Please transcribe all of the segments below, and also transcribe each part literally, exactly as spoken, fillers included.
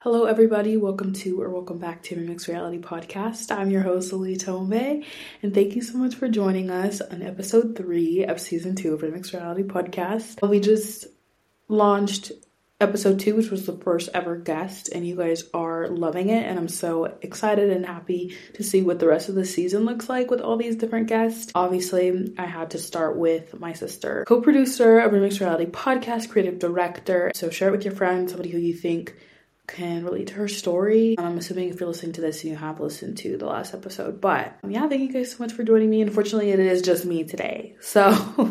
Hello, everybody. Welcome to or welcome back to Remix Reality Podcast. I'm your host, Lily Tombe, and thank you so much for joining us on episode three of season two of Remix Reality Podcast. We just launched episode two, which was the first ever guest, and you guys are loving it, and I'm so excited and happy to see what the rest of the season looks like with all these different guests. Obviously, I had to start with my sister, co-producer of Remix Reality Podcast, creative director, so share it with your friends, somebody who you think can relate to her story. I'm assuming if you're listening to this, you have listened to the last episode. But yeah, thank you guys so much for joining me. Unfortunately, it is just me today. So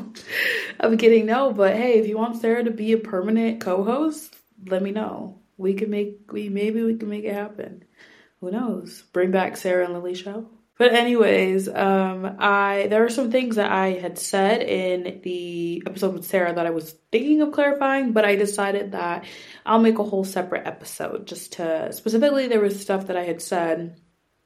I'm kidding, no. But hey, if you want Sarah to be a permanent co-host, let me know. We can make, we maybe we can make it happen. Who knows? Bring back Sarah and Lily show. But anyways, um, I there are some things that I had said in the episode with Sarah that I was thinking of clarifying, but I decided that I'll make a whole separate episode just to, specifically there was stuff that I had said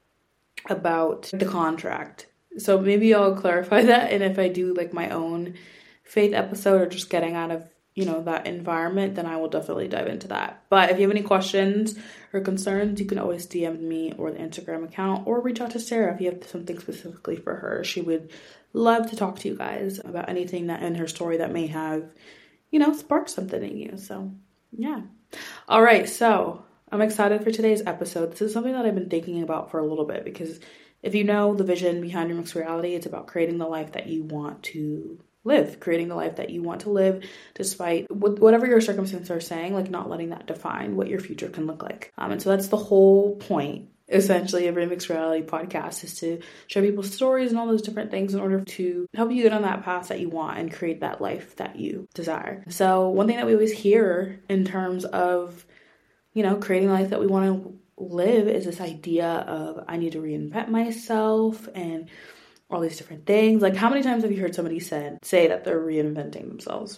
about the contract. So maybe I'll clarify that, and if I do like my own faith episode or just getting out of, you know, that environment, then I will definitely dive into that. But if you have any questions or concerns, you can always D M me or the Instagram account, or reach out to Sarah if you have something specifically for her. She would love to talk to you guys about anything that in her story that may have, you know, sparked something in you. So yeah. All right. So I'm excited for today's episode. This is something that I've been thinking about for a little bit, because if you know the vision behind Remix Reality, it's about creating the life that you want to live, creating the life that you want to live, despite whatever your circumstances are saying, like not letting that define what your future can look like. Um, and so that's the whole point, essentially, of Remix Reality Podcast, is to share people's stories and all those different things in order to help you get on that path that you want and create that life that you desire. So one thing that we always hear in terms of, you know, creating the life that we want to live is this idea of, I need to reinvent myself and all these different things. Like, how many times have you heard somebody said say that they're reinventing themselves?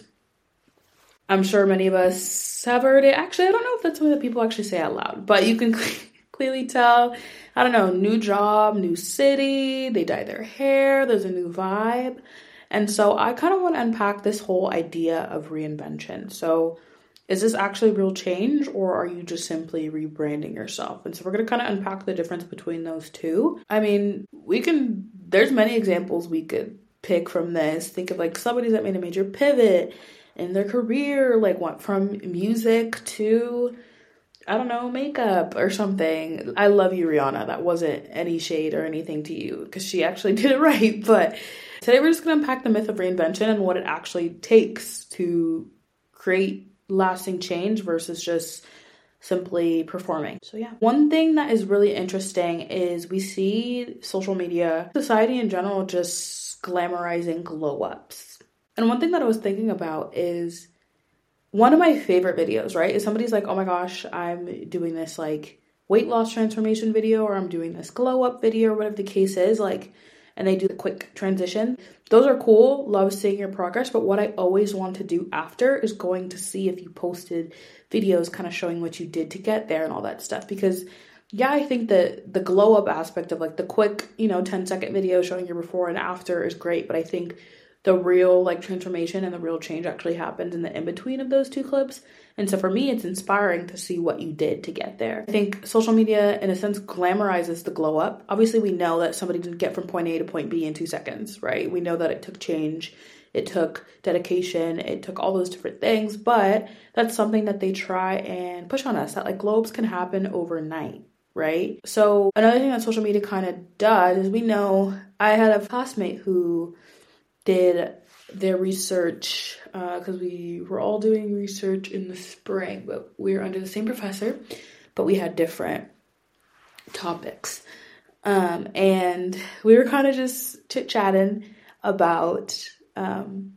I'm sure many of us have heard it. Actually, I don't know if that's something that people actually say out loud, but you can clearly tell. I don't know, new job, new city, they dye their hair, there's a new vibe. And so I kind of want to unpack this whole idea of reinvention. So is this actually real change, or are you just simply rebranding yourself? And so we're going to kind of unpack the difference between those two. I mean, we can, there's many examples we could pick from this. Think of like somebody that made a major pivot in their career, like went from music to, I don't know, makeup or something. I love you, Rihanna. That wasn't any shade or anything to you, because she actually did it right. But today we're just going to unpack the myth of reinvention and what it actually takes to create lasting change versus just simply performing. So yeah, one thing that is really interesting is we see social media, society in general, just glamorizing glow ups. And one thing that I was thinking about is one of my favorite videos, right, is somebody's like, oh my gosh, I'm doing this like weight loss transformation video, or I'm doing this glow up video, or whatever the case is, like, and they do the quick transition. Those are cool. Love seeing your progress. But what I always want to do after is going to see if you posted videos kind of showing what you did to get there and all that stuff. Because yeah, I think that the glow up aspect of like the quick, you know, ten second video showing your before and after is great. But I think the real like transformation and the real change actually happens in the in-between of those two clips. And so for me, it's inspiring to see what you did to get there. I think social media, in a sense, glamorizes the glow up. Obviously, we know that somebody didn't get from point A to point B in two seconds, right? We know that it took change, it took dedication, it took all those different things, but that's something that they try and push on us, that like glow ups can happen overnight, right? So another thing that social media kind of does is, we know, I had a classmate who did their research, because uh, we were all doing research in the spring, but we were under the same professor, but we had different topics. Um, and we were kind of just chit-chatting about um,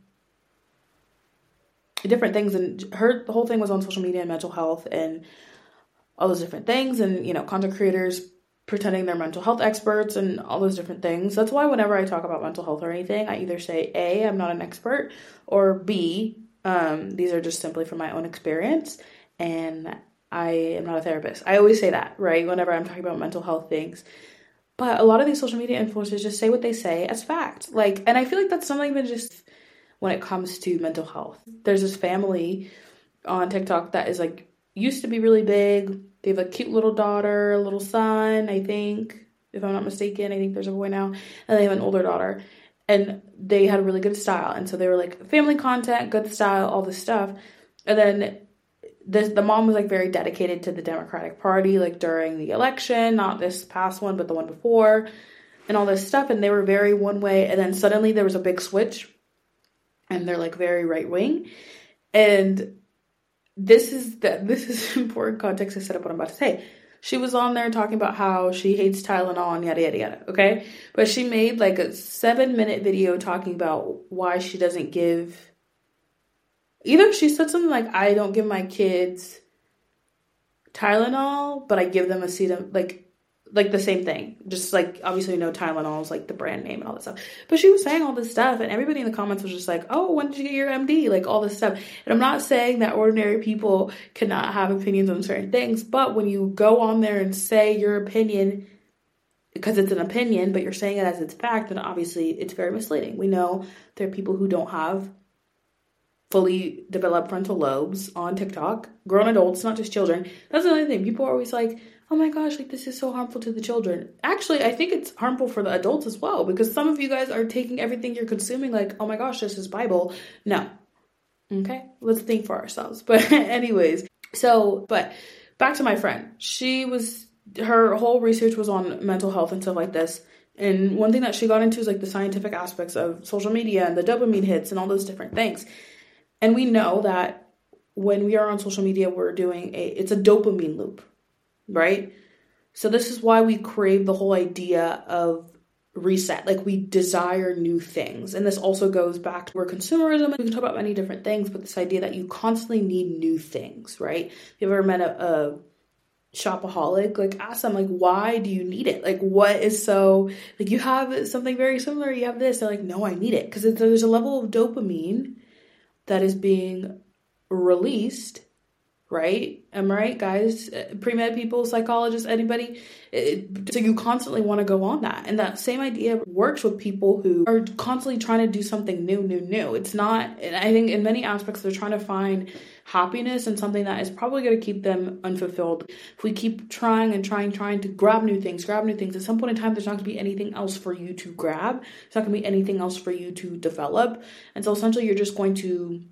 different things, and her the whole thing was on social media and mental health and all those different things, and, you know, content creators pretending they're mental health experts and all those different things. That's why whenever I talk about mental health or anything, I either say, A, I'm not an expert, or B, um, these are just simply from my own experience, and I am not a therapist. I always say that, right, whenever I'm talking about mental health things. But a lot of these social media influencers just say what they say as fact. Like, and I feel like that's something that just, when it comes to mental health, there's this family on TikTok that is like, used to be really big, They have a cute little daughter, a little son, I think, if I'm not mistaken. I think there's a boy now. And they have an older daughter. And they had really good style. And so they were like family content, good style, all this stuff. And then this, the mom was like very dedicated to the Democratic Party, like during the election, not this past one, but the one before, and all this stuff. And they were very one way. And then suddenly there was a big switch and they're like very right wing. And this is the, this is important context to set up what I'm about to say. She was on there talking about how she hates Tylenol and yada, yada, yada, okay? But she made like a seven minute video talking about why she doesn't give, either she said something like, I don't give my kids Tylenol, but I give them acetam, like, like the same thing. Just like, obviously, you know, Tylenol is like the brand name and all that stuff. But she was saying all this stuff and everybody in the comments was just like, oh, when did you get your M D? Like all this stuff. And I'm not saying that ordinary people cannot have opinions on certain things, but when you go on there and say your opinion, because it's an opinion, but you're saying it as it's fact, then obviously it's very misleading. We know there are people who don't have fully developed frontal lobes on TikTok, grown adults, not just children. That's another thing. People are always like, oh my gosh, like this is so harmful to the children. Actually, I think it's harmful for the adults as well, because some of you guys are taking everything you're consuming like, oh my gosh, this is Bible. No. Okay, let's think for ourselves. But anyways, so, but back to my friend. She was, her whole research was on mental health and stuff like this. And one thing that she got into is like the scientific aspects of social media and the dopamine hits and all those different things. And we know that when we are on social media, we're doing a, it's a dopamine loop. Right? So this is why we crave the whole idea of reset. Like we desire new things. And this also goes back to where consumerism, we can talk about many different things, but this idea that you constantly need new things, right? If you've ever met a, a shopaholic, like ask them, like, why do you need it? Like what is so, like you have something very similar, you have this, they're like, no, I need it. Because there's a level of dopamine that is being released. Right? Am I right, guys? Pre-med people, psychologists, anybody? It, so you constantly want to go on that. And that same idea works with people who are constantly trying to do something new, new, new. It's not, and I think in many aspects, they're trying to find happiness in something that is probably going to keep them unfulfilled. If we keep trying and trying, trying to grab new things, grab new things, at some point in time, there's not going to be anything else for you to grab. There's not going to be anything else for you to develop. And so essentially, you're just going to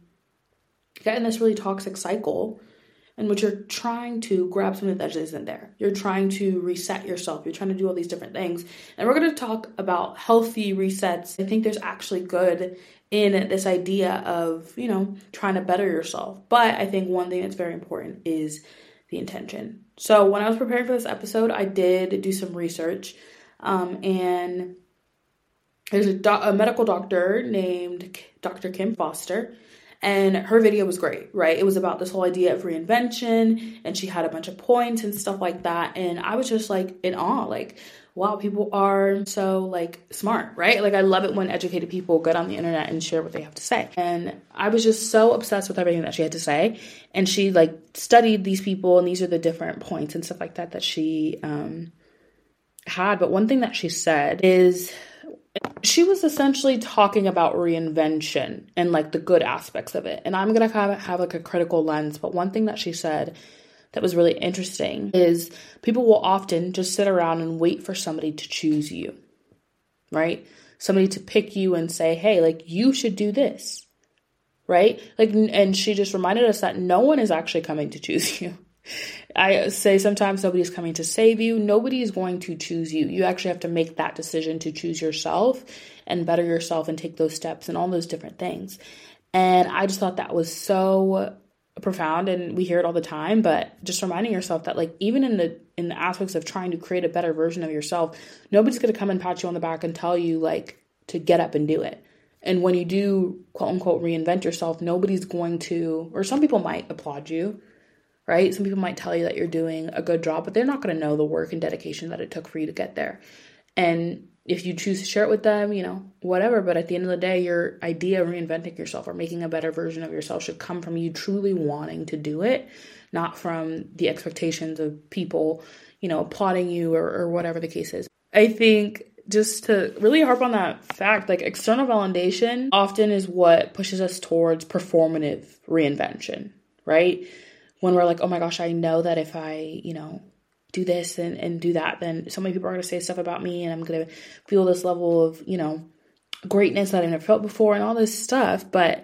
get in this really toxic cycle in which you're trying to grab something that isn't there. You're trying to reset yourself. You're trying to do all these different things. And we're going to talk about healthy resets. I think there's actually good in this idea of, you know, trying to better yourself. But I think one thing that's very important is the intention. So when I was preparing for this episode, I did do some research. Um, and there's a, do- a medical doctor named Doctor Kim Foster. And her video was great, right? It was about this whole idea of reinvention, and she had a bunch of points and stuff like that. And I was just like in awe, like, wow, people are so like smart, right? Like I love it when educated people get on the internet and share what they have to say. And I was just so obsessed with everything that she had to say. And she like studied these people, and these are the different points and stuff like that that she um, had. But one thing that she said is, she was essentially talking about reinvention and like the good aspects of it. And I'm going to kind of have like a critical lens. But one thing that she said that was really interesting is people will often just sit around and wait for somebody to choose you, right? Somebody to pick you and say, hey, like you should do this, right? Like, and she just reminded us that no one is actually coming to choose you. I say sometimes nobody's coming to save you. Nobody is going to choose you. You actually have to make that decision to choose yourself and better yourself and take those steps and all those different things. And I just thought that was so profound, and we hear it all the time, but just reminding yourself that like even in the in the aspects of trying to create a better version of yourself, nobody's going to come and pat you on the back and tell you like to get up and do it. And when you do quote unquote reinvent yourself, nobody's going to, or some people might applaud you, right? Some people might tell you that you're doing a good job, but they're not going to know the work and dedication that it took for you to get there. And if you choose to share it with them, you know, whatever. But at the end of the day, your idea of reinventing yourself or making a better version of yourself should come from you truly wanting to do it, not from the expectations of people, you know, applauding you or, or whatever the case is. I think just to really harp on that fact, like external validation often is what pushes us towards performative reinvention, right? when we're like, oh my gosh, I know that if I, you know, do this and, and do that, then so many people are going to say stuff about me and I'm going to feel this level of, you know, greatness that I never felt before and all this stuff. But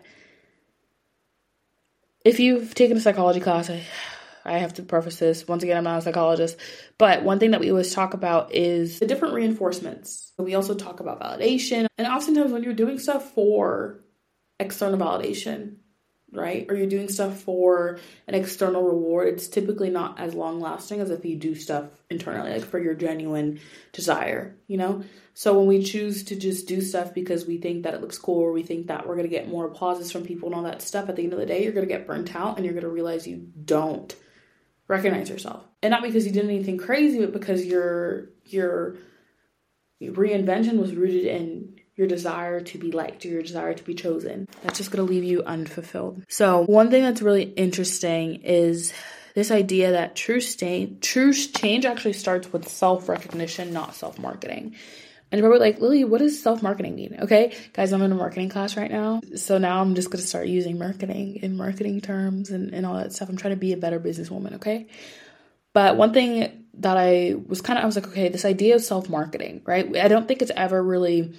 if you've taken a psychology class, I, I have to preface this. Once again, I'm not a psychologist. But one thing that we always talk about is the different reinforcements. We also talk about validation. And oftentimes when you're doing stuff for external validation, right? Or you're doing stuff for an external reward, it's typically not as long lasting as if you do stuff internally, like for your genuine desire, you know? So when we choose to just do stuff because we think that it looks cool or we think that we're going to get more applauses from people and all that stuff, at the end of the day, you're going to get burnt out and you're going to realize you don't recognize yourself. And not because you did anything crazy, but because your, your, your reinvention was rooted in your desire to be liked, or your desire to be chosen. That's just going to leave you unfulfilled. So one thing that's really interesting is this idea that true, sta- true change actually starts with self-recognition, not self-marketing. And you're probably like, Lily, what does self-marketing mean? Okay, guys, I'm in a marketing class right now. So now I'm just going to start using marketing in marketing terms and, and all that stuff. I'm trying to be a better businesswoman, okay? But one thing that I was kind of, I was like, okay, this idea of self-marketing, right? I don't think it's ever really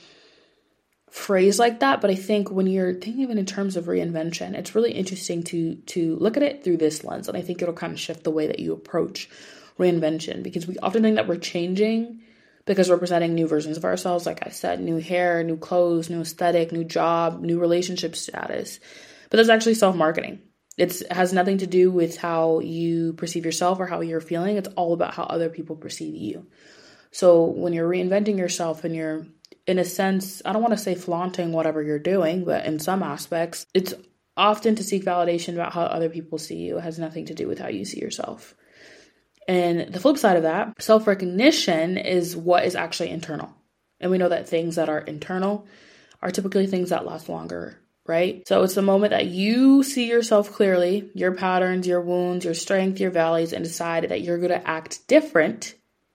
phrase like that, but I think when you're thinking of it in terms of reinvention, it's really interesting to to look at it through this lens, and I think it'll kind of shift the way that you approach reinvention, because we often think that we're changing because we're presenting new versions of ourselves, like I said, new hair, new clothes, new aesthetic, new job, new relationship status, but that's actually self-marketing. It's, it has nothing to do with how you perceive yourself or how you're feeling. It's all about how other people perceive you. So when you're reinventing yourself and you're, in a sense, I don't want to say flaunting whatever you're doing, but in some aspects, it's often to seek validation about how other people see you. It has nothing to do with how you see yourself. And the flip side of that, self-recognition is what is actually internal. And we know that things that are internal are typically things that last longer, right? So it's the moment that you see yourself clearly, your patterns, your wounds, your strength, your valleys, and decide that you're going to act different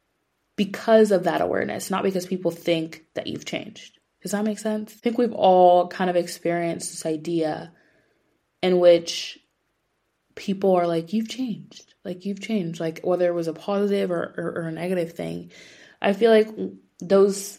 because of that awareness, not because people think that you've changed. Does that make sense? I think we've all kind of experienced this idea in which people are like, you've changed, like you've changed, like whether it was a positive or, or, or a negative thing. I feel like those,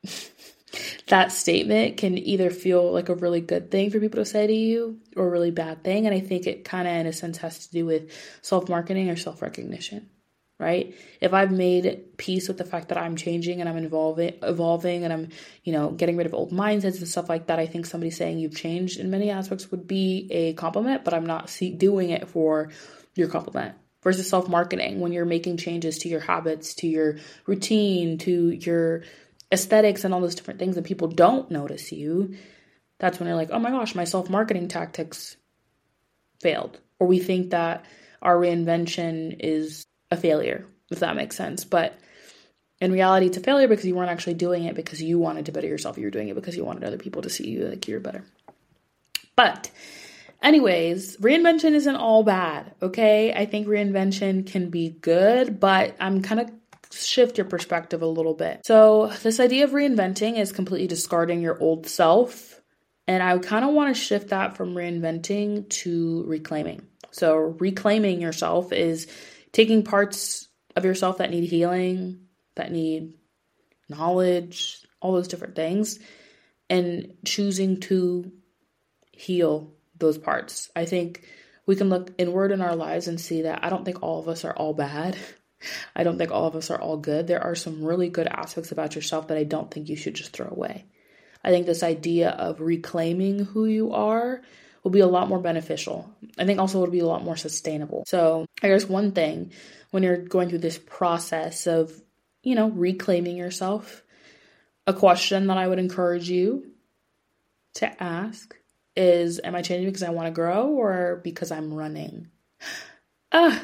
that statement can either feel like a really good thing for people to say to you or a really bad thing. And I think it kind of, in a sense, has to do with self-marketing or self-recognition. Right? If I've made peace with the fact that I'm changing and I'm evolving, evolving and I'm, you know, getting rid of old mindsets and stuff like that, I think somebody saying you've changed in many aspects would be a compliment, but I'm not see- doing it for your compliment. Versus self-marketing, when you're making changes to your habits, to your routine, to your aesthetics and all those different things, and people don't notice you, that's when you're like, oh my gosh, my self-marketing tactics failed. Or we think that our reinvention is a failure, if that makes sense. But in reality, it's a failure because you weren't actually doing it because you wanted to better yourself. You were doing it because you wanted other people to see you like you're better. But anyways, reinvention isn't all bad, okay? I think reinvention can be good, but I'm kind of shift your perspective a little bit. So this idea of reinventing is completely discarding your old self. And I kind of want to shift that from reinventing to reclaiming. So reclaiming yourself is taking parts of yourself that need healing, that need knowledge, all those different things, and choosing to heal those parts. I think we can look inward in our lives and see that I don't think all of us are all bad. I don't think all of us are all good. There are some really good aspects about yourself that I don't think you should just throw away. I think this idea of reclaiming who you are will be a lot more beneficial. I think also it'll be a lot more sustainable. So I guess one thing when you're going through this process of, you know, reclaiming yourself, a question that I would encourage you to ask is, am I changing because I want to grow or because I'm running? Ah,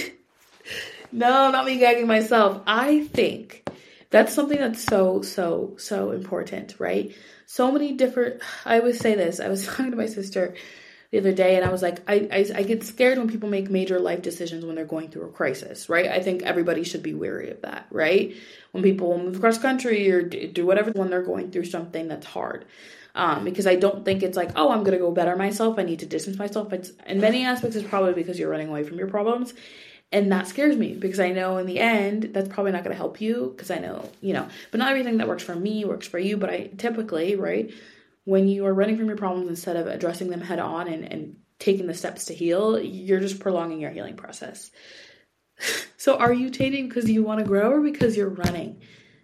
no, not me gagging myself. I think that's something that's so, so, so important, right? So many different, I always say this, I was talking to my sister the other day and I was like, I, I, I get scared when people make major life decisions when they're going through a crisis, right? I think everybody should be wary of that, right? When people move across country or do whatever when they're going through something that's hard. Um, because I don't think it's like, oh, I'm going to go better myself. I need to distance myself. It's, in many aspects, it's probably because you're running away from your problems. And that scares me because I know in the end, that's probably not going to help you because I know, you know, but not everything that works for me works for you. But I typically, right, when you are running from your problems instead of addressing them head on and, and taking the steps to heal, you're just prolonging your healing process. So are you changing because you want to grow or because you're running?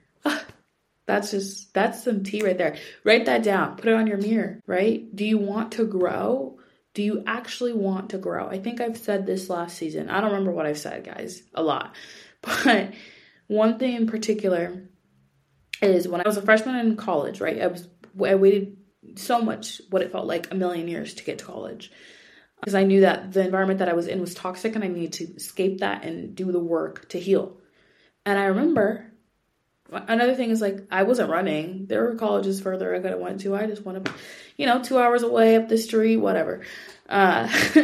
That's just, that's some tea right there. Write that down. Put it on your mirror, right? Do you want to grow? Do you actually want to grow? I think I've said this last season. I don't remember what I've said, guys, a lot. But one thing in particular is when I was a freshman in college, right? I was, I waited so much, what it felt like a million years to get to college. Because I knew that the environment that I was in was toxic and I needed to escape that and do the work to heal. And I remember... Another thing is, like, I wasn't running. There were colleges further I could have went to. I just went up, you know, two hours away up the street, whatever. Uh,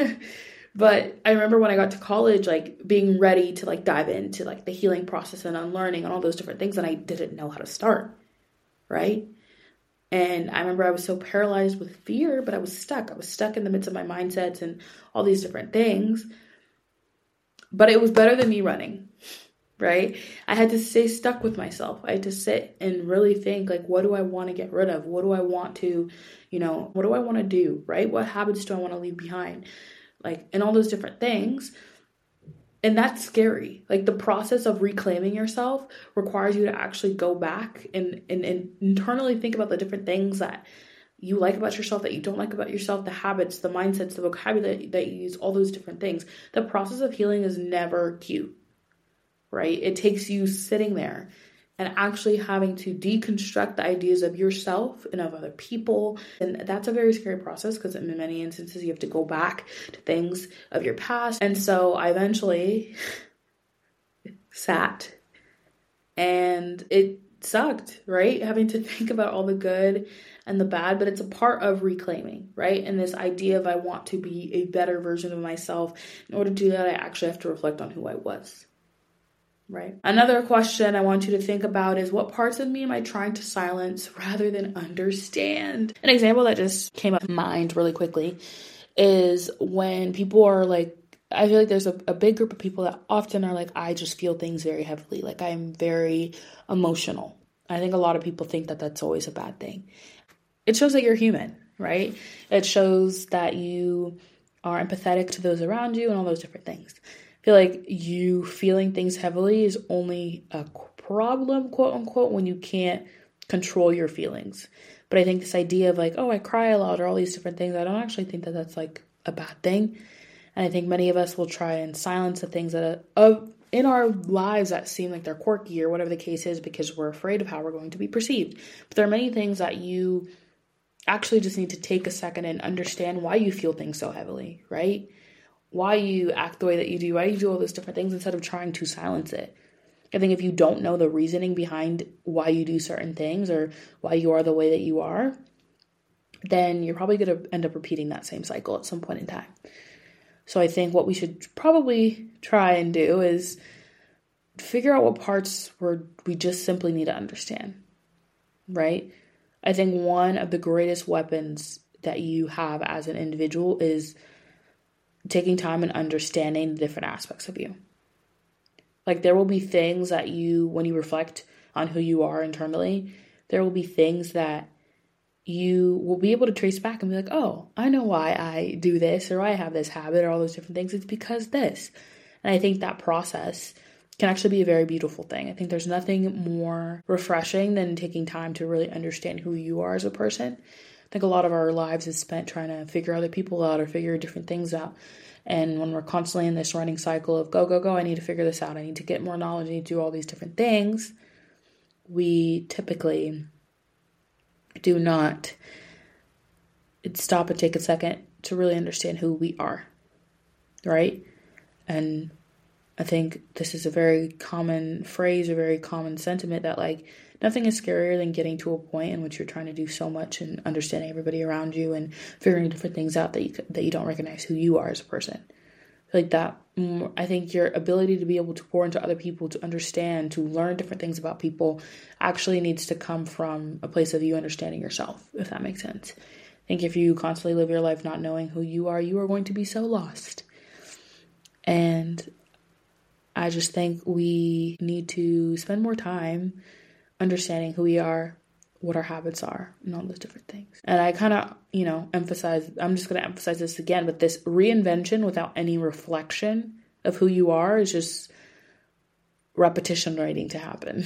but I remember when I got to college, like, being ready to, like, dive into, like, the healing process and unlearning and all those different things. And I didn't know how to start, right? And I remember I was so paralyzed with fear, but I was stuck. I was stuck in the midst of my mindsets and all these different things. But it was better than me running. Right? I had to stay stuck with myself. I had to sit and really think, like, what do I want to get rid of? What do I want to, you know, what do I want to do? Right? What habits do I want to leave behind? Like, and all those different things. And that's scary. Like, the process of reclaiming yourself requires you to actually go back and, and, and internally think about the different things that you like about yourself, that you don't like about yourself, the habits, the mindsets, the vocabulary that, that you use, all those different things. The process of healing is never cute. Right? It takes you sitting there and actually having to deconstruct the ideas of yourself and of other people. And that's a very scary process because in many instances you have to go back to things of your past. And so I eventually sat and it sucked, right? Having to think about all the good and the bad, but it's a part of reclaiming, right? And this idea of I want to be a better version of myself. In order to do that, I actually have to reflect on who I was. Right. Another question I want you to think about is what parts of me am I trying to silence rather than understand? An example that just came up in mind really quickly is when people are like, I feel like there's a, a big group of people that often are like, I just feel things very heavily. Like I'm very emotional. I think a lot of people think that that's always a bad thing. It shows that you're human, right? It shows that you are empathetic to those around you and all those different things. I feel like you feeling things heavily is only a problem, quote unquote, when you can't control your feelings. But I think this idea of like, oh, I cry a lot or all these different things, I don't actually think that that's like a bad thing. And I think many of us will try and silence the things that are in our lives that seem like they're quirky or whatever the case is because we're afraid of how we're going to be perceived. But there are many things that you actually just need to take a second and understand why you feel things so heavily, right? Why you act the way that you do, why you do all those different things instead of trying to silence it. I think if you don't know the reasoning behind why you do certain things or why you are the way that you are, then you're probably going to end up repeating that same cycle at some point in time. So I think what we should probably try and do is figure out what parts where we just simply need to understand, right? I think one of the greatest weapons that you have as an individual is taking time and understanding the different aspects of you. Like there will be things that you, when you reflect on who you are internally, there will be things that you will be able to trace back and be like, oh, I know why I do this or why I have this habit or all those different things. It's because this. And I think that process can actually be a very beautiful thing. I think there's nothing more refreshing than taking time to really understand who you are as a person. I think a lot of our lives is spent trying to figure other people out or figure different things out. And when we're constantly in this running cycle of go, go, go, I need to figure this out. I need to get more knowledge. I need to do all these different things. We typically do not stop and take a second to really understand who we are, right? And I think this is a very common phrase, a very common sentiment that like nothing is scarier than getting to a point in which you're trying to do so much and understanding everybody around you and figuring different things out that you that you don't recognize who you are as a person, like that, I think your ability to be able to pour into other people, to understand, to learn different things about people actually needs to come from a place of you understanding yourself, if that makes sense. I think if you constantly live your life not knowing who you are, you are going to be so lost. And I just think we need to spend more time understanding who we are, what our habits are, and all those different things. And I kind of, you know, emphasize, I'm just going to emphasize this again, but this reinvention without any reflection of who you are is just repetition waiting to happen.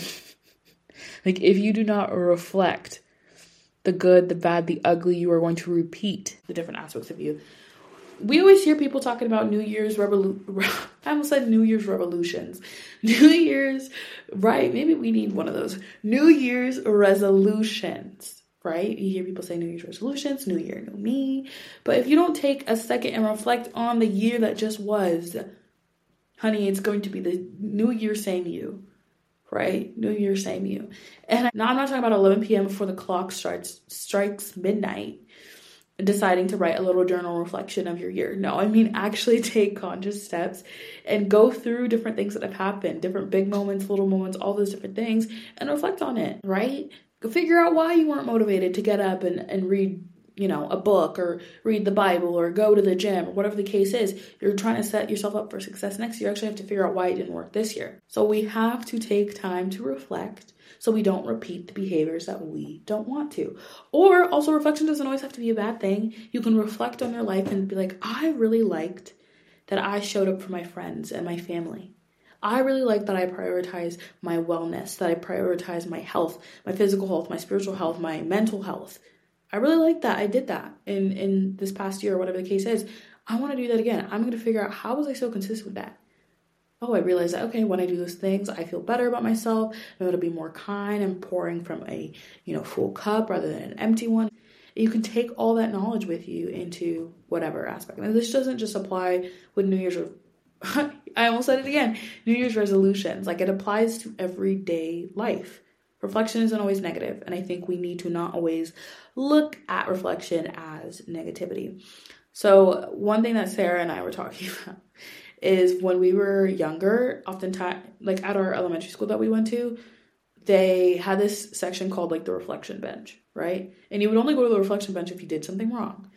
Like, if you do not reflect the good, the bad, the ugly, you are going to repeat the different aspects of you. We always hear people talking about New Year's revolu- I almost said New Year's revolutions. New Year's, right? Maybe we need one of those. New Year's resolutions, right? You hear people say New Year's resolutions, New Year, New Me. But if you don't take a second and reflect on the year that just was, honey, it's going to be the New Year, same you, right? New Year, same you. And now I'm not talking about eleven p.m. before the clock strikes, strikes midnight, deciding to write a little journal reflection of your year. No, I mean actually take conscious steps and go through different things that have happened, different big moments, little moments, all those different things, and reflect on it, right? Go figure out why you weren't motivated to get up and, and read, you know, a book or read the Bible or go to the gym or whatever the case is. You're trying to set yourself up for success next year. You actually have to figure out why it didn't work this year. So we have to take time to reflect so we don't repeat the behaviors that we don't want to. Or also, reflection doesn't always have to be a bad thing. You can reflect on your life and be like, I really liked that I showed up for my friends and my family. I really like that I prioritize my wellness, that I prioritize my health, my physical health, my spiritual health, my mental health. I really like that. I did that in, in this past year or whatever the case is. I want to do that again. I'm going to figure out, how was I so consistent with that? Oh, I realized that, okay, when I do those things, I feel better about myself. I'm able to be more kind and pouring from a, you know, full cup rather than an empty one. You can take all that knowledge with you into whatever aspect. And this doesn't just apply with New Year's, I almost said it again, New Year's resolutions. Like, it applies to everyday life. Reflection isn't always negative, and I think we need to not always look at reflection as negativity. So one thing that Sarah and I were talking about is when we were younger, oftentimes, like at our elementary school that we went to, they had this section called like the reflection bench, right? And you would only go to the reflection bench if you did something wrong.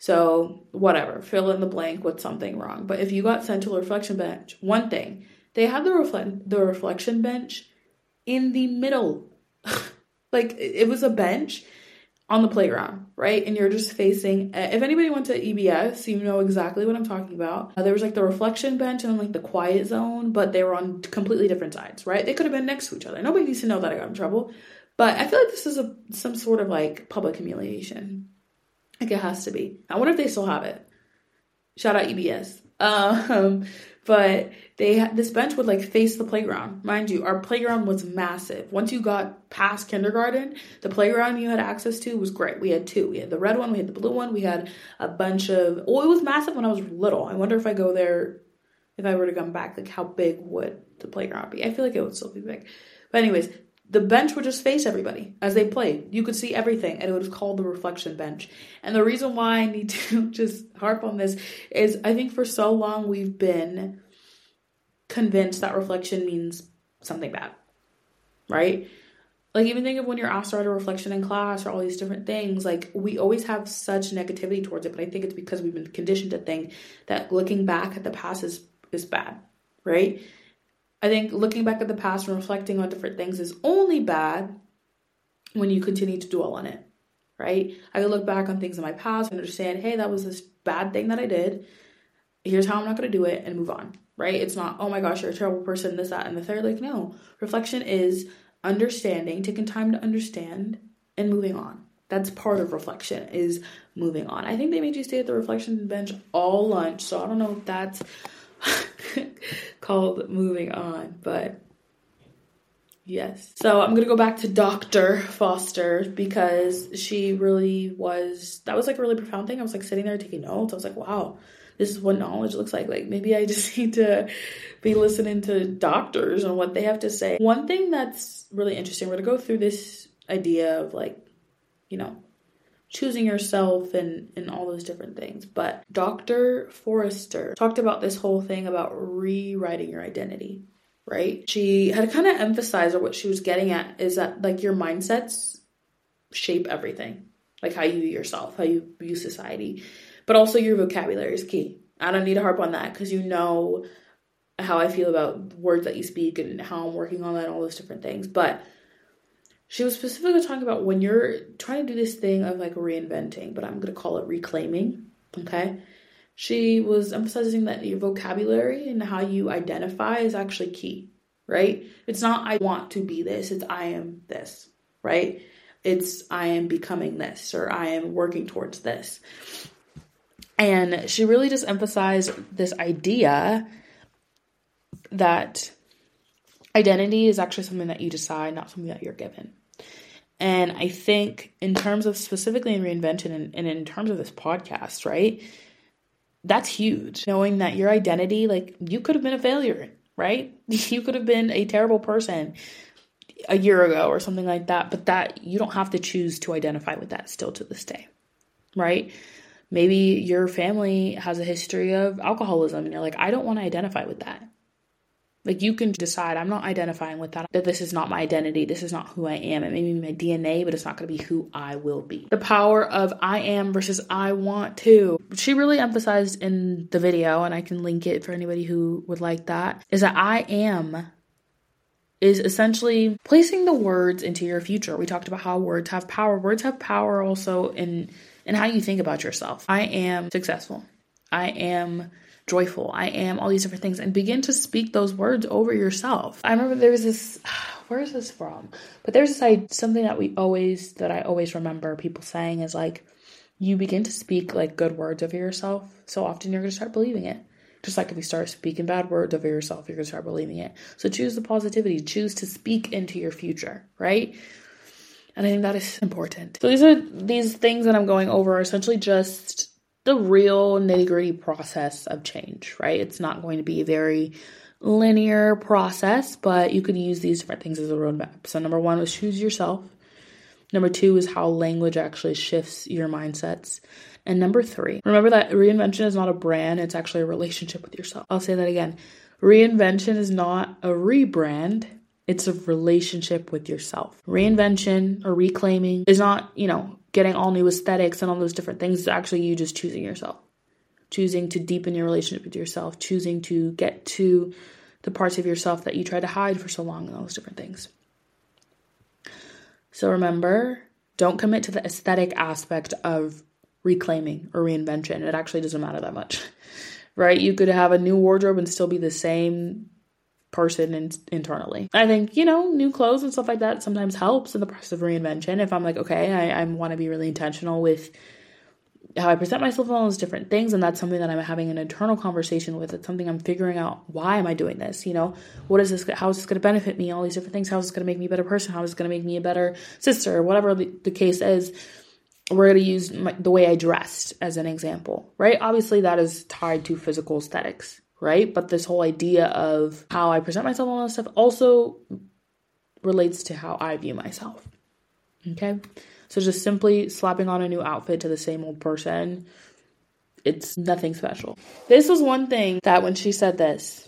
So whatever, fill in the blank with something wrong. But if you got sent to the reflection bench, one thing, they had the reflect the reflection bench in the middle. Like, it was a bench on the playground, right? And you're just facing, if anybody went to E B S, you know exactly what I'm talking about. Uh, there was like the reflection bench and like the quiet zone, but they were on completely different sides, right? They could have been next to each other. Nobody needs to know that I got in trouble. But I feel like this is a some sort of like public humiliation. Like, it has to be. I wonder if they still have it. Shout out E B S. Um, but they had, this bench would like face the playground. Mind you, our playground was massive. Once you got past kindergarten, the playground you had access to was great. We had two. We had the red one, we had the blue one. We had a bunch of, oh, it was massive when I was little. I wonder if I go there, if I were to come back, like how big would the playground be? I feel like it would still be big. But anyways, the bench would just face everybody as they played. You could see everything, and it was called the reflection bench. And the reason why I need to just harp on this is I think for so long we've been convinced that reflection means something bad, right? Like, even think of when you're asked to write a reflection in class or all these different things, like, we always have such negativity towards it, but I think it's because we've been conditioned to think that looking back at the past is, is bad, right? I think looking back at the past and reflecting on different things is only bad when you continue to dwell on it, right? I can look back on things in my past and understand, hey, that was this bad thing that I did. Here's how I'm not going to do it, and move on, right? It's not, oh my gosh, you're a terrible person, this, that, and the third. Like, no. Reflection is understanding, taking time to understand, and moving on. That's part of reflection, is moving on. I think they made you stay at the reflection bench all lunch, so I don't know if that's called moving on, but yes. So I'm gonna go back to Doctor Foster, because she really was, that was like a really profound thing. I was like sitting there taking notes. I was like, wow, this is what knowledge looks like. Like, maybe I just need to be listening to doctors and what they have to say. One thing that's really interesting, we're gonna go through this idea of like, you know, choosing yourself and, and all those different things. But Doctor Forrester talked about this whole thing about rewriting your identity, right? She had kind of emphasized, or what she was getting at is that like your mindsets shape everything, like how you view yourself, how you view society, but also your vocabulary is key. I don't need to harp on that because you know how I feel about words that you speak and how I'm working on that and all those different things. But she was specifically talking about when you're trying to do this thing of like reinventing, but I'm going to call it reclaiming, okay? She was emphasizing that your vocabulary and how you identify is actually key, right? It's not I want to be this, it's I am this, right? It's I am becoming this, or I am working towards this. And she really just emphasized this idea that identity is actually something that you decide, not something that you're given. And I think in terms of specifically in reinvention and, and in terms of this podcast, right? That's huge. Knowing that your identity, like you could have been a failure, right? You could have been a terrible person a year ago or something like that, but that you don't have to choose to identify with that still to this day, right? Maybe your family has a history of alcoholism and you're like, I don't want to identify with that. Like you can decide, I'm not identifying with that, that this is not my identity. This is not who I am. It may be my D N A, but it's not going to be who I will be. The power of I am versus I want to. She really emphasized in the video, and I can link it for anybody who would like that, is that I am is essentially placing the words into your future. We talked about how words have power. Words have power also in, in how you think about yourself. I am successful. I am joyful. I am all these different things, and begin to speak those words over yourself. I remember there was this, where is this from? But there's this like, something that we always, that I always remember people saying is like, you begin to speak like good words over yourself. So often you're going to start believing it. Just like if you start speaking bad words over yourself, you're going to start believing it. So choose the positivity, choose to speak into your future, right? And I think that is important. So these are, these things that I'm going over are essentially just the real nitty-gritty process of change, right? It's not going to be a very linear process, but you could use these different things as a roadmap. So number one was choose yourself. Number two is how language actually shifts your mindsets. And number three, remember that reinvention is not a brand, it's actually a relationship with yourself. I'll say that again. Reinvention is not a rebrand, it's a relationship with yourself. Reinvention or reclaiming is not, you know, getting all new aesthetics and all those different things. It's actually you just choosing yourself. Choosing to deepen your relationship with yourself. Choosing to get to the parts of yourself that you tried to hide for so long and all those different things. So remember, don't commit to the aesthetic aspect of reclaiming or reinvention. It actually doesn't matter that much, right? You could have a new wardrobe and still be the same person in, internally. I think, you know, new clothes and stuff like that sometimes helps in the process of reinvention. If I'm like, okay, I, I want to be really intentional with how I present myself and all those different things, and that's something that I'm having an internal conversation with. It's something I'm figuring out. Why am I doing this? You know, what is this? How is this going to benefit me? All these different things. How is this going to make me a better person? How is this going to make me a better sister? Whatever the, the case is, we're going to use my, the way I dressed as an example, right? Obviously, that is tied to physical aesthetics, right? But this whole idea of how I present myself and all that stuff also relates to how I view myself. Okay? So just simply slapping on a new outfit to the same old person, it's nothing special. This was one thing that when she said this,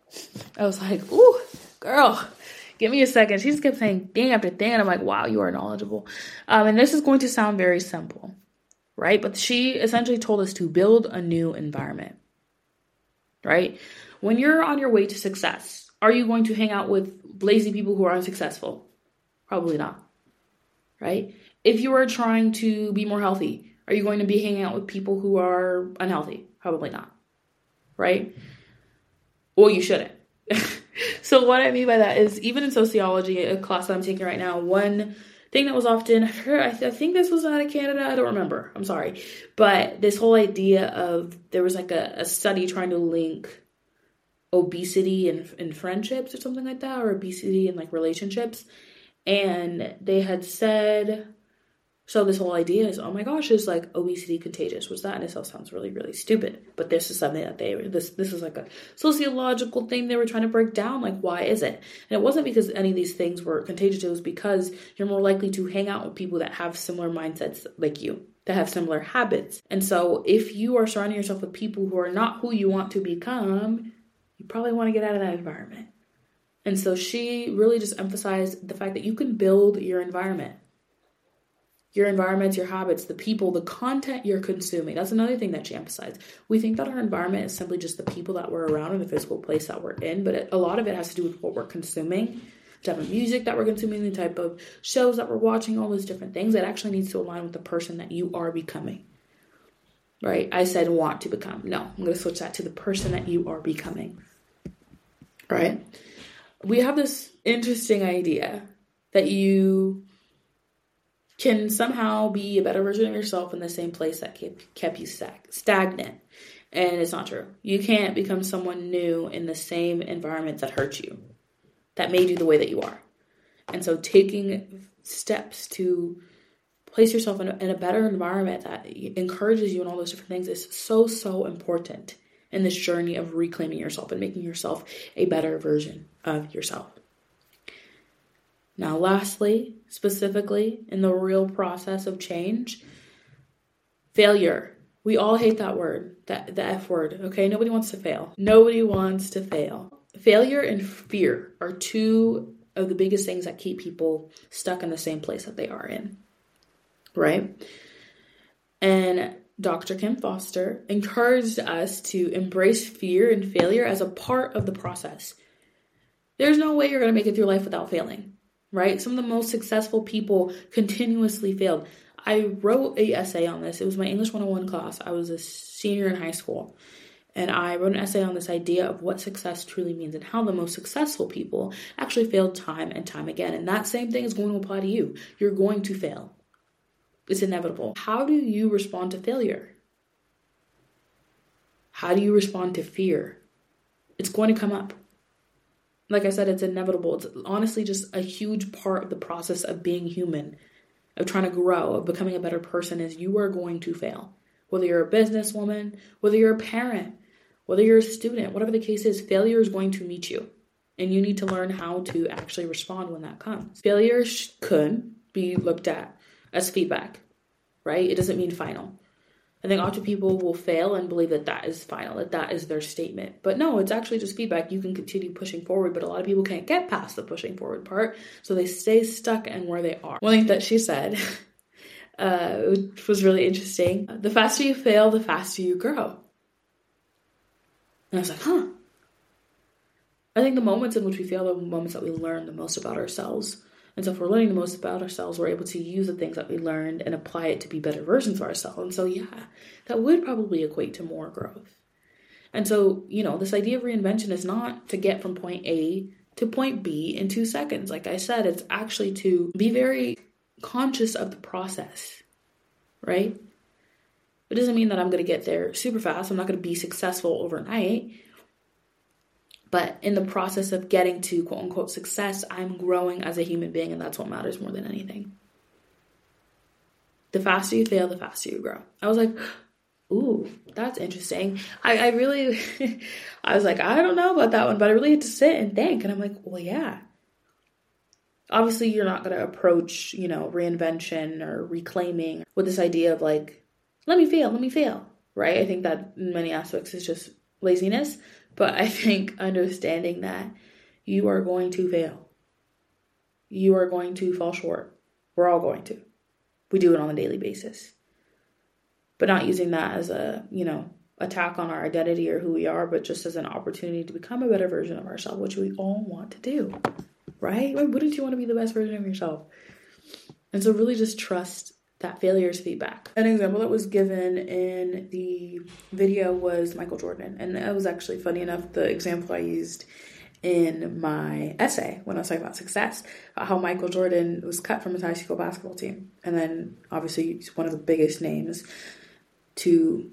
I was like, ooh, girl, give me a second. She just kept saying thing after thing, and I'm like, wow, you are knowledgeable. Um, and this is going to sound very simple, right? But she essentially told us to build a new environment. Right? When you're on your way to success, are you going to hang out with lazy people who are unsuccessful? Probably not. Right? If you are trying to be more healthy, are you going to be hanging out with people who are unhealthy? Probably not. Right? Well, you shouldn't. So what I mean by that is, even in sociology, a class that I'm taking right now, one thing that was often, I, forget, I, th- I think this was out of Canada, I don't remember, I'm sorry. But this whole idea of, there was like a, a study trying to link obesity and, and friendships or something like that, or obesity and like relationships. And they had said, so this whole idea is, oh my gosh, is like obesity contagious? Which that in itself sounds really, really stupid. But this is something that they, this this is like a sociological thing they were trying to break down. Like, why is it? And it wasn't because any of these things were contagious. It was because you're more likely to hang out with people that have similar mindsets like you. that have similar habits. And so if you are surrounding yourself with people who are not who you want to become, you probably want to get out of that environment. And so she really just emphasized the fact that you can build your environment. Your environment, your habits, the people, the content you're consuming. That's another thing that she emphasized. We think that our environment is simply just the people that we're around or the physical place that we're in, but it, a lot of it has to do with what we're consuming, the type of music that we're consuming, the type of shows that we're watching, all those different things. It actually needs to align with the person that you are becoming, right? I said want to become. No, I'm going to switch that to the person that you are becoming, right? We have this interesting idea that you can somehow be a better version of yourself in the same place that kept you stagnant. And it's not true. You can't become someone new in the same environment that hurt you, that made you the way that you are. And so taking steps to place yourself in a, in a better environment that encourages you and all those different things is so, so important in this journey of reclaiming yourself and making yourself a better version of yourself. Now, lastly, specifically in the real process of change, failure. We all hate that word, that the F word, okay? Nobody wants to fail. Nobody wants to fail. Failure and fear are two of the biggest things that keep people stuck in the same place that they are in, right? And Doctor Kim Foster encouraged us to embrace fear and failure as a part of the process. There's no way you're going to make it through life without failing. Right? Some of the most successful people continuously failed. I wrote an essay on this. It was my English one oh one class. I was a senior in high school. And I wrote an essay on this idea of what success truly means and how the most successful people actually failed time and time again. And that same thing is going to apply to you. You're going to fail. It's inevitable. How do you respond to failure? How do you respond to fear? It's going to come up. Like I said, it's inevitable. It's honestly just a huge part of the process of being human, of trying to grow, of becoming a better person, is you are going to fail. Whether you're a businesswoman, whether you're a parent, whether you're a student, whatever the case is, failure is going to meet you. And you need to learn how to actually respond when that comes. Failure could be looked at as feedback, right? It doesn't mean final. I think often people will fail and believe that that is final, that that is their statement. But no, it's actually just feedback. You can continue pushing forward, but a lot of people can't get past the pushing forward part, so they stay stuck in where they are. One thing that she said, uh, which was really interesting, the faster you fail, the faster you grow. And I was like, huh. I think the moments in which we fail are the moments that we learn the most about ourselves. And so if we're learning the most about ourselves, we're able to use the things that we learned and apply it to be better versions of ourselves. And so, yeah, that would probably equate to more growth. And so, you know, this idea of reinvention is not to get from point A to point B in two seconds. Like I said, it's actually to be very conscious of the process, right? It doesn't mean that I'm going to get there super fast. I'm not going to be successful overnight. But in the process of getting to quote unquote success, I'm growing as a human being, and that's what matters more than anything. The faster you fail, the faster you grow. I was like, ooh, that's interesting. I, I really, I was like, I don't know about that one, but I really had to sit and think. And I'm like, well, yeah. Obviously, you're not going to approach, you know, reinvention or reclaiming with this idea of like, let me fail, let me fail, right? I think that in many aspects is just laziness. But I think understanding that you are going to fail. You are going to fall short. We're all going to. We do it on a daily basis. But not using that as a, you know, attack on our identity or who we are, but just as an opportunity to become a better version of ourselves, which we all want to do, right? Why wouldn't you want to be the best version of yourself? And so really just trust that failure is feedback. An example that was given in the video was Michael Jordan. And that was actually funny enough, the example I used in my essay when I was talking about success, how Michael Jordan was cut from his high school basketball team. And then obviously he's one of the biggest names to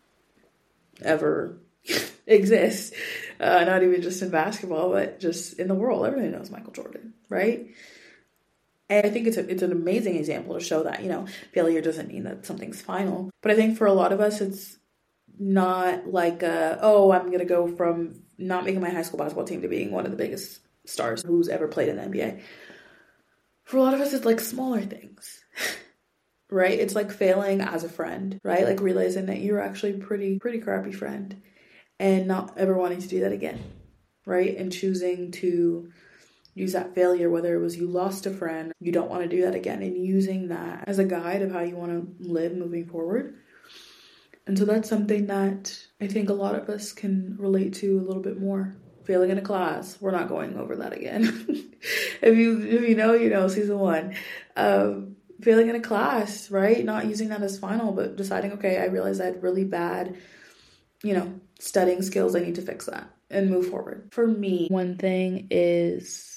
ever exist. Uh, not even just in basketball, but just in the world. Everybody knows Michael Jordan, right? And I think it's a, it's an amazing example to show that, you know, failure doesn't mean that something's final. But I think for a lot of us, it's not like, a, oh, I'm going to go from not making my high school basketball team to being one of the biggest stars who's ever played in the N B A. For a lot of us, it's like smaller things. right? It's like failing as a friend, right? Like realizing that you're actually pretty, pretty crappy friend and not ever wanting to do that again, right? And choosing to use that failure, whether it was you lost a friend, you don't want to do that again, and using that as a guide of how you want to live moving forward. And so that's something that I think a lot of us can relate to a little bit more. Failing in a class, we're not going over that again. if you if you know, you know, season one. Um, failing in a class, right? Not using that as final, but deciding, okay, I realized I had really bad, you know, studying skills. I need to fix that and move forward. For me, one thing is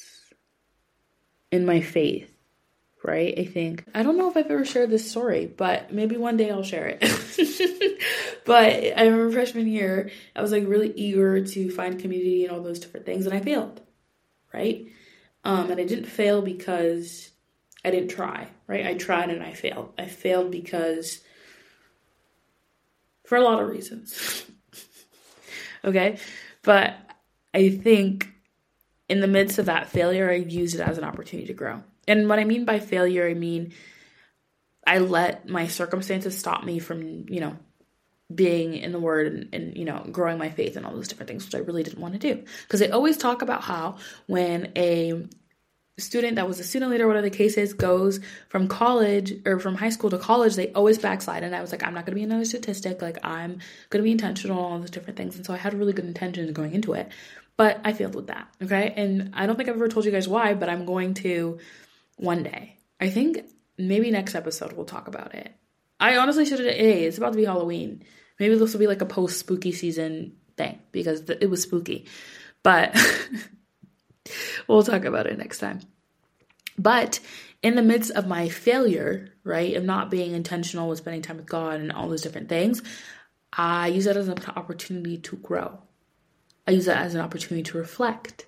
in my faith, right? I think, I don't know if I've ever shared this story, but maybe one day I'll share it. But I remember freshman year, I was like really eager to find community and all those different things, and I failed, right? Um, and I didn't fail because I didn't try, right? I tried and I failed. I failed because, for a lot of reasons, okay? But I think in the midst of that failure, I used it as an opportunity to grow. And what I mean by failure, I mean, I let my circumstances stop me from, you know, being in the word and, and, you know, growing my faith and all those different things, which I really didn't want to do. Because they always talk about how when a student that was a student leader, whatever the case is, goes from college or from high school to college, they always backslide. And I was like, I'm not going to be another statistic. Like, I'm going to be intentional, all those different things. And so I had really good intentions going into it. But I failed with that, okay? And I don't think I've ever told you guys why, but I'm going to one day. I think maybe next episode we'll talk about it. I honestly should have, hey, it's about to be Halloween. Maybe this will be like a post-spooky season thing because th- it was spooky. But we'll talk about it next time. But in the midst of my failure, right, of not being intentional with spending time with God and all those different things, I use that as an opportunity to grow. I use that as an opportunity to reflect.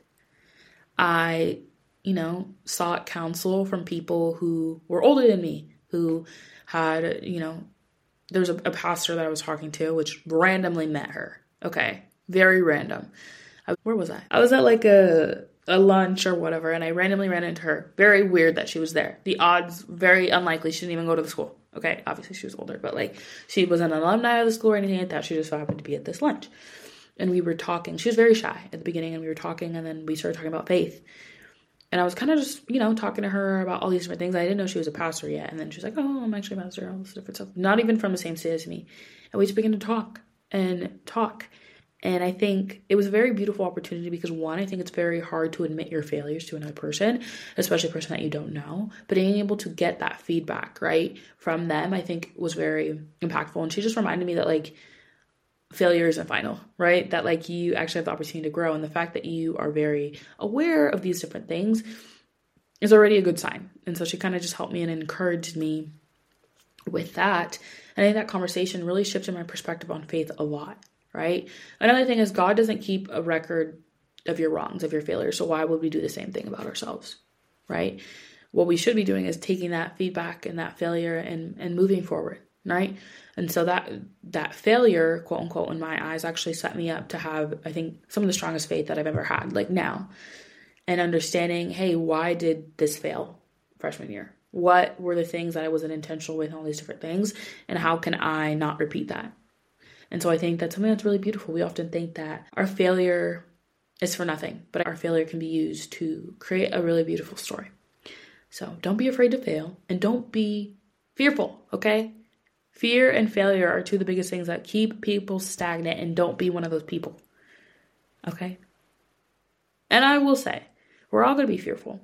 I, you know, sought counsel from people who were older than me, who had, you know, there was a, a pastor that I was talking to, which randomly met her. Okay. Very random. I, where was I? I was at like a, a lunch or whatever, and I randomly ran into her. Very weird that she was there. The odds, very unlikely. She didn't even go to the school. Okay. Obviously she was older, but like she wasn't an alumni of the school or anything like that. She just so happened to be at this lunch. And we were talking. She was very shy at the beginning, and we were talking, and then we started talking about faith. And I was kind of just, you know, talking to her about all these different things. I didn't know she was a pastor yet. And then she was like, oh, I'm actually a pastor, all this different stuff. Not even from the same state as me. And we just began to talk and talk. And I think it was a very beautiful opportunity because, one, I think it's very hard to admit your failures to another person, especially a person that you don't know. But being able to get that feedback, right, from them, I think was very impactful. And she just reminded me that, like, failure isn't final, right? That like you actually have the opportunity to grow. And the fact that you are very aware of these different things is already a good sign. And so she kind of just helped me and encouraged me with that. And I think that conversation really shifted my perspective on faith a lot, right? Another thing is God doesn't keep a record of your wrongs, of your failures. So why would we do the same thing about ourselves, right? What we should be doing is taking that feedback and that failure and, and moving forward, right? And so that that failure, quote unquote, in my eyes, actually set me up to have, I think, some of the strongest faith that I've ever had, like now. And understanding, hey, why did this fail freshman year? What were the things that I wasn't intentional with, all these different things? And how can I not repeat that? And so I think that's something that's really beautiful. We often think that our failure is for nothing, but our failure can be used to create a really beautiful story. So don't be afraid to fail, and don't be fearful, okay? Fear and failure are two of the biggest things that keep people stagnant, and don't be one of those people. Okay? And I will say, we're all going to be fearful.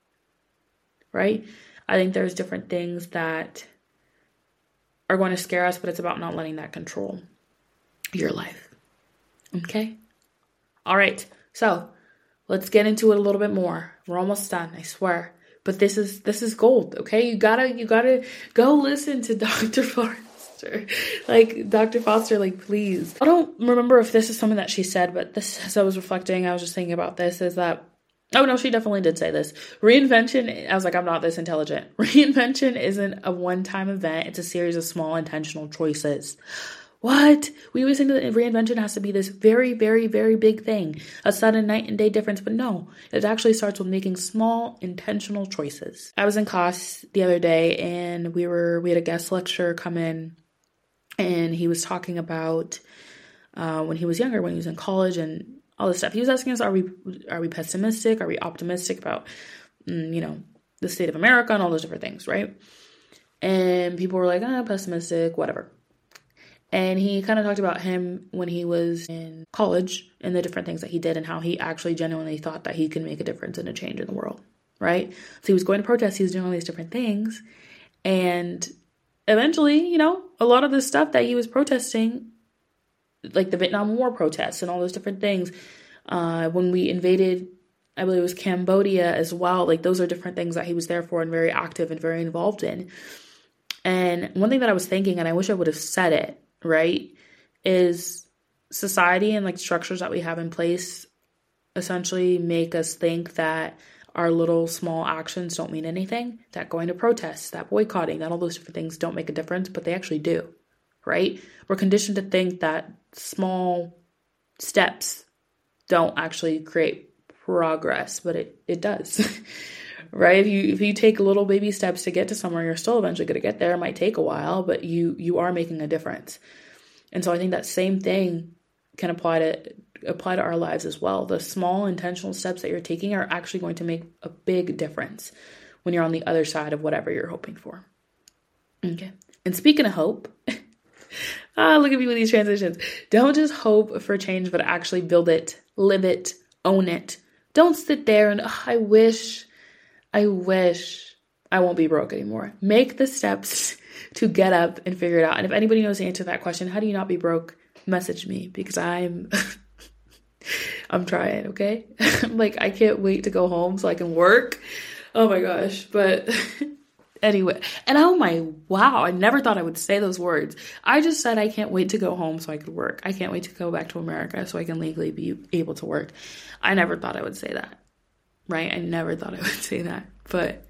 Right? I think there's different things that are going to scare us, but it's about not letting that control your life. Okay? All right. So, let's get into it a little bit more. We're almost done, I swear. But this is this is gold, okay? You gotta you gotta go listen to Doctor Foster. Like, Doctor Foster, like, please. I don't remember if this is something that she said, but this, as I was reflecting, I was just thinking about this, is that, oh no, she definitely did say this. Reinvention, I was like, I'm not this intelligent. Reinvention isn't a one-time event. It's a series of small intentional choices. What? We always think that reinvention has to be this very, very, very big thing, a sudden night and day difference. But no, it actually starts with making small, intentional choices. I was in class the other day and we were, we had a guest lecturer come in and he was talking about uh, when he was younger, when he was in college and all this stuff. He was asking us, are we, are we pessimistic? Are we optimistic about, mm, you know, the state of America and all those different things, right? And people were like, ah, pessimistic, whatever. And he kind of talked about him when he was in college and the different things that he did and how he actually genuinely thought that he could make a difference and a change in the world, right? So he was going to protest, he was doing all these different things. And eventually, you know, a lot of the stuff that he was protesting, like the Vietnam War protests and all those different things, uh, when we invaded, I believe it was Cambodia as well, like those are different things that he was there for and very active and very involved in. And one thing that I was thinking, and I wish I would have said it, right, is society and like structures that we have in place essentially make us think that our little small actions don't mean anything, that going to protests, that boycotting, that all those different things don't make a difference, but they actually do, right? We're conditioned to think that small steps don't actually create progress, but it, it does, right? If you if you take little baby steps to get to somewhere, you're still eventually going to get there. It might take a while, but you you are making a difference. And so I think that same thing can apply to apply to our lives as well. The small intentional steps that you're taking are actually going to make a big difference when you're on the other side of whatever you're hoping for. Okay. And speaking of hope, ah, look at me with these transitions. Don't just hope for change, but actually build it, live it, own it. Don't sit there and, oh, I wish, I wish I won't be broke anymore. Make the steps to get up and figure it out. And if anybody knows the answer to that question, how do you not be broke? Message me because I'm, I'm trying, okay? Like, I can't wait to go home so I can work. Oh my gosh. But anyway, and oh my, wow, I never thought I would say those words. I just said I can't wait to go home so I could work. I can't wait to go back to America so I can legally be able to work. I never thought I would say that, right? I never thought I would say that, but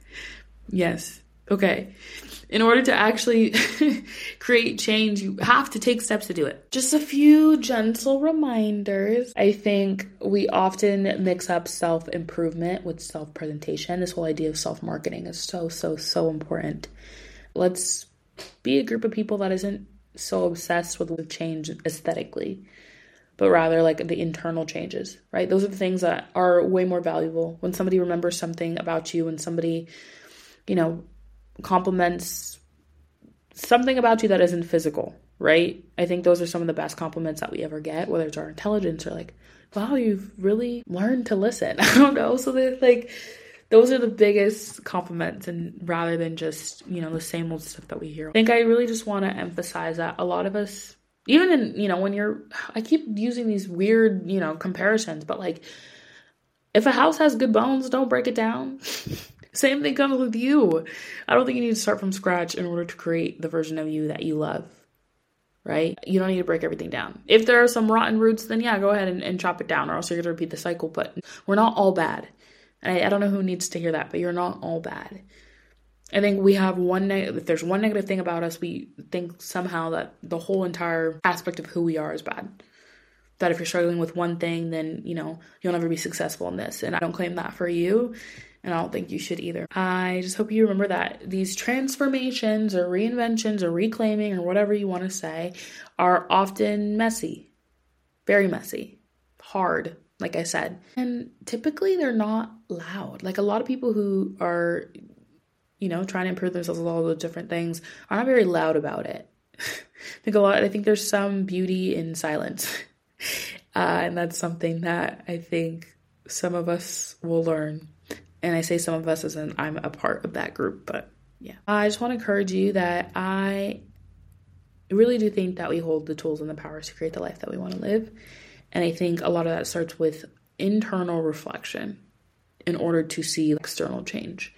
yes. Okay. In order to actually create change, you have to take steps to do it. Just a few gentle reminders. I think we often mix up self-improvement with self-presentation. This whole idea of self-marketing is so, so, so important. Let's be a group of people that isn't so obsessed with the change aesthetically, but rather like the internal changes, right? Those are the things that are way more valuable. When somebody remembers something about you, when somebody, you know, compliments something about you that isn't physical, right? I think those are some of the best compliments that we ever get, whether it's our intelligence or like, wow, you've really learned to listen. I don't know. So they're like, those are the biggest compliments, and rather than just, you know, the same old stuff that we hear. I think I really just want to emphasize that a lot of us, even in, you know, when you're, I keep using these weird, you know, comparisons, but like, if a house has good bones, don't break it down. Same thing comes with you. I don't think you need to start from scratch in order to create the version of you that you love, right? You don't need to break everything down. If there are some rotten roots, then yeah, go ahead and, and chop it down, or else you're going to repeat the cycle. But we're not all bad. And I, I don't know who needs to hear that, but you're not all bad. I think we have one, neg- if there's one negative thing about us, we think somehow that the whole entire aspect of who we are is bad. That if you're struggling with one thing, then, you know, you'll never be successful in this. And I don't claim that for you. And I don't think you should either. I just hope you remember that these transformations or reinventions or reclaiming or whatever you want to say are often messy, very messy, hard, like I said. And typically they're not loud. Like a lot of people who are, you know, trying to improve themselves with all those different things are not very loud about it. I think a lot, I think there's some beauty in silence. Uh, and that's something that I think some of us will learn. And I say some of us as in I'm a part of that group, but yeah. I just want to encourage you that I really do think that we hold the tools and the powers to create the life that we want to live. And I think a lot of that starts with internal reflection in order to see external change.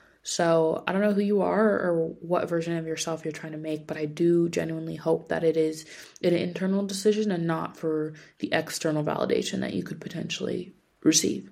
So I don't know who you are or what version of yourself you're trying to make, but I do genuinely hope that it is an internal decision and not for the external validation that you could potentially receive.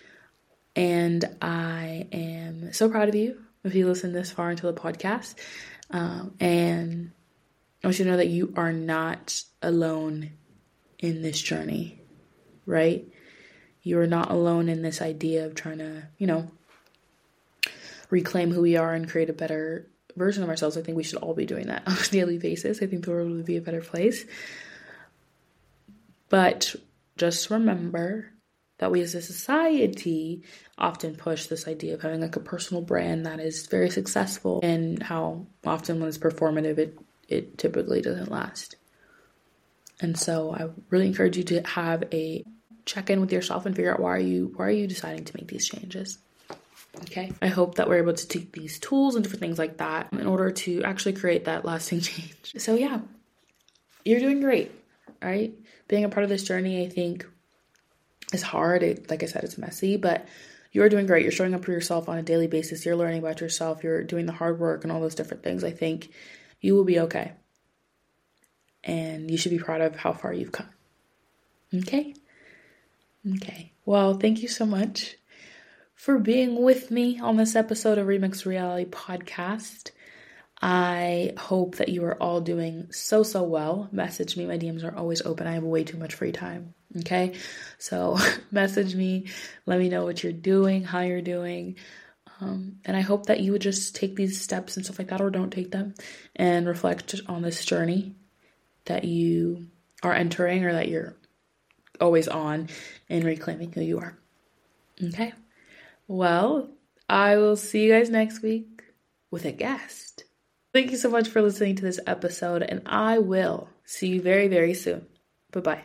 And I am so proud of you if you listen this far into the podcast. Um, and I want you to know that you are not alone in this journey, right? You are not alone in this idea of trying to, you know, reclaim who we are and create a better version of ourselves. I think we should all be doing that on a daily basis. I think the world would be a better place. But just remember that we as a society often push this idea of having like a personal brand that is very successful, and how often when it's performative, it, it typically doesn't last. And so I really encourage you to have a check-in with yourself and figure out why are you, why are you deciding to make these changes? Okay. I hope that we're able to take these tools and different things like that in order to actually create that lasting change. So yeah, you're doing great, right? Being a part of this journey, I think, is hard. It, like I said, it's messy, but you're doing great. You're showing up for yourself on a daily basis. You're learning about yourself. You're doing the hard work and all those different things. I think you will be okay. And you should be proud of how far you've come. Okay? Okay. Well, thank you so much for being with me on this episode of Remix Reality Podcast. I hope that you are all doing so, so well. Message me. My D Ms are always open. I have way too much free time. Okay? So message me. Let me know what you're doing, how you're doing. Um, and I hope that you would just take these steps and stuff like that, or don't take them, and reflect on this journey that you are entering, or that you're always on, in reclaiming who you are. Okay? Well, I will see you guys next week with a guest. Thank you so much for listening to this episode, and I will see you very, very soon. Bye-bye.